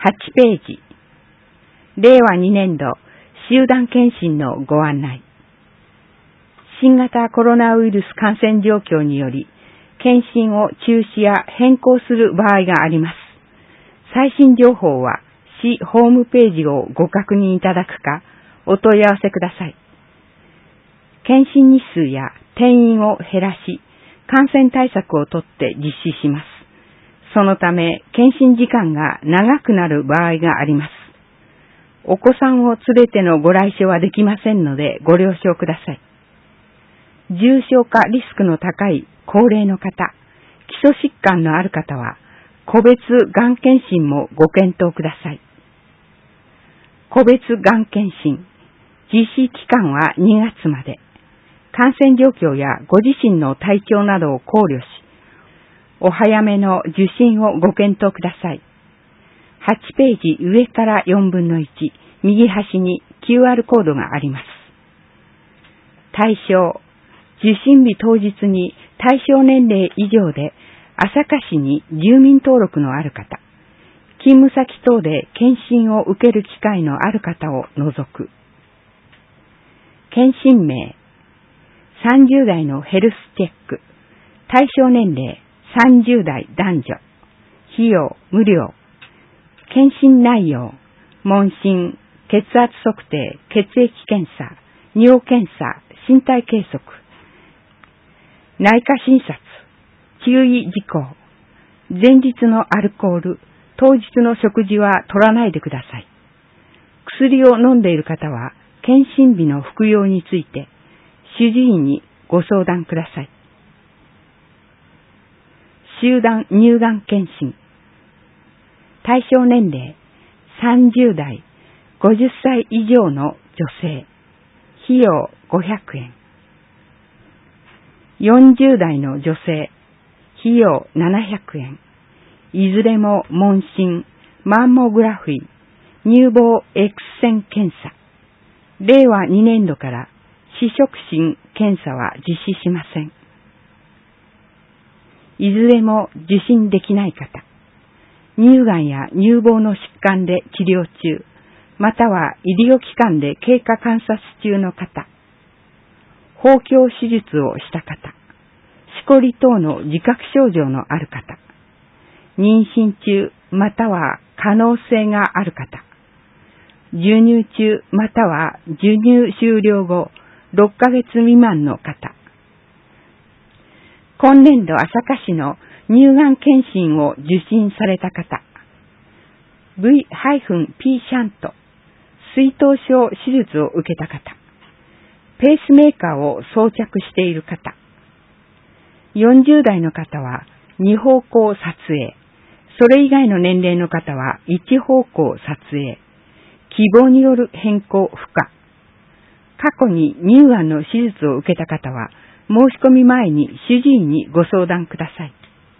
8ページ。令和2年度集団検診のご案内。新型コロナウイルス感染状況により、検診を中止や変更する場合があります。最新情報は市ホームページをご確認いただくか、お問い合わせください。検診日数や定員を減らし、感染対策をとって実施します。そのため、検診時間が長くなる場合があります。お子さんを連れてのご来所はできませんのでご了承ください。重症化リスクの高い高齢の方、基礎疾患のある方は、個別がん検診もご検討ください。個別がん検診、実施期間は2月まで。感染状況やご自身の体調などを考慮し、お早めの受診をご検討ください。8ページ上から4分の1、右端に QR コードがあります。対象、受診日当日に対象年齢以上で朝霞市に住民登録のある方、勤務先等で検診を受ける機会のある方を除く。検診名、30代のヘルスチェック、対象年齢30代男女、費用無料。検診内容、問診、血圧測定、血液検査、尿検査、身体計測、内科診察、注意事項、前日のアルコール、当日の食事は取らないでください。薬を飲んでいる方は、検診日の服用について、主治医にご相談ください。集団乳がん検診。対象年齢30代、50歳以上の女性。費用500円。40代の女性。費用700円。いずれも問診、マンモグラフィー、乳房 X 線検査。令和2年度から視触診検査は実施しません。いずれも受診できない方、乳がんや乳房の疾患で治療中、または医療機関で経過観察中の方、包協手術をした方、しこり等の自覚症状のある方、妊娠中または可能性がある方、授乳中または授乳終了後6ヶ月未満の方、今年度朝霞市の乳がん検診を受診された方、V-P シャント、水頭症手術を受けた方、ペースメーカーを装着している方、40代の方は2方向撮影、それ以外の年齢の方は1方向撮影、希望による変更不可。過去に乳がんの手術を受けた方は、申し込み前に主治医にご相談ください。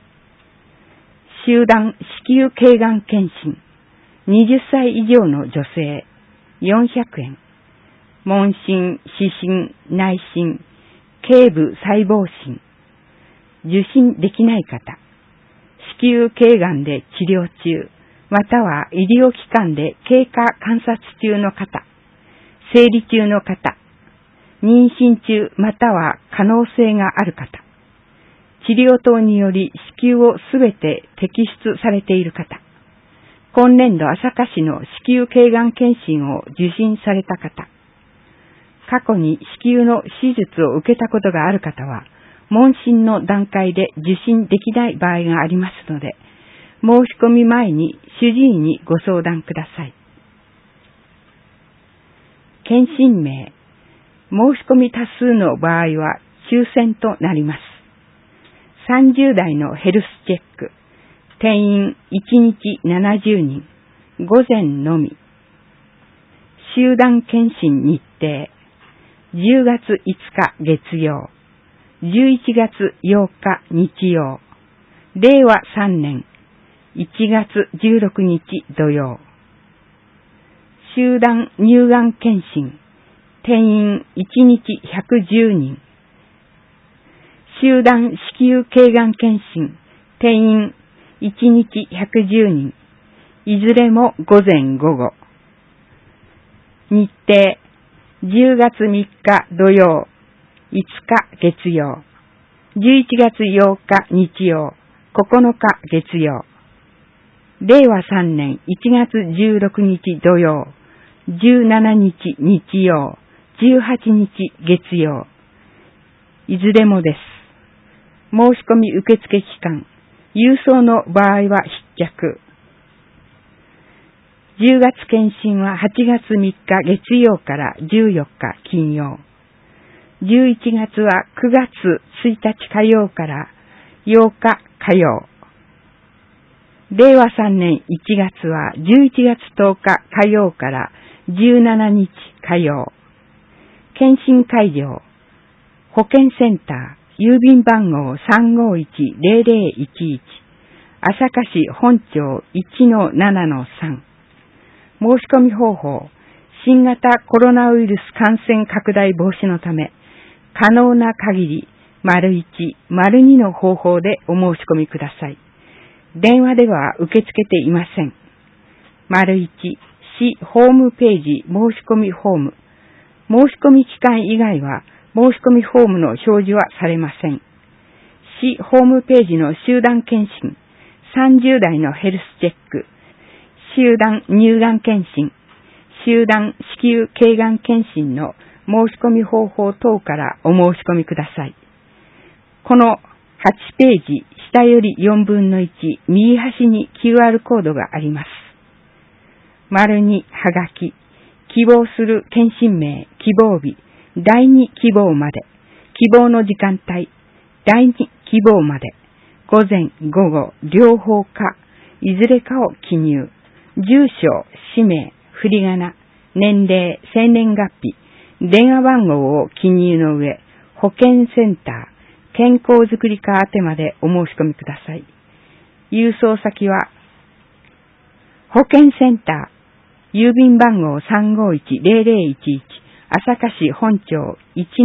集団子宮頸がん検診、20歳以上の女性、400円。問診、視診、内診、頸部細胞診。受診できない方、子宮頸がんで治療中、または医療機関で経過観察中の方、生理中の方、妊娠中または可能性がある方、治療等により子宮をすべて摘出されている方、今年度朝霞市の子宮頸がん検診を受診された方、過去に子宮の手術を受けたことがある方は、問診の段階で受診できない場合がありますので、申し込み前に主治医にご相談ください。検診名、申し込み多数の場合は抽選となります。30代のヘルスチェック、定員1日70人、午前のみ。集団検診日程、10月5日月曜、11月8日日曜、令和3年1月16日土曜。集団乳がん検診、定員1日110人。集団子宮頸がん検診、定員1日110人。 いずれも午前午後。日程、10月3日土曜、5日月曜、11月8日日曜、9日月曜。令和3年1月16日土曜、17日日曜、18日月曜。いずれもです。申し込み受付期間、郵送の場合は必着。10月検診は8月3日月曜から14日金曜。11月は9月1日火曜から8日火曜。令和3年1月は11月10日火曜から17日火曜。検診会場、保健センター、郵便番号 351-0011、朝霞市本町 1-7-3。申し込み方法、新型コロナウイルス感染拡大防止のため、可能な限り、①、②の方法でお申し込みください。電話では受け付けていません。①、市ホームページ申し込みフォーム。申し込み期間以外は申し込みフォームの表示はされません。市ホームページの集団検診、30代のヘルスチェック、集団乳がん検診、集団子宮頸がん検診の申し込み方法等からお申し込みください。この8ページ下より4分の1右端に QR コードがあります。②はがき、希望する検診名、希望日、第2希望まで、希望の時間帯、第2希望まで、午前午後両方か、いずれかを記入。住所、氏名、振り仮名、年齢、生年月日、電話番号を記入の上、保健センター、健康づくり課宛てまでお申し込みください。郵送先は、保健センター、郵便番号 351-0011、朝霞市本町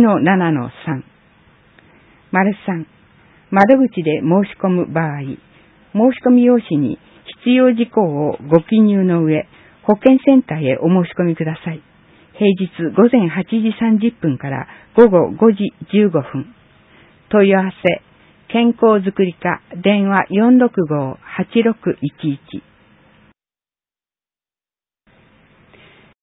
1-7-3。③、窓口で申し込む場合、申し込み用紙に必要事項をご記入の上、保健センターへお申し込みください。平日午前8時30分から午後5時15分。問い合わせ、健康づくり課、電話465-8611。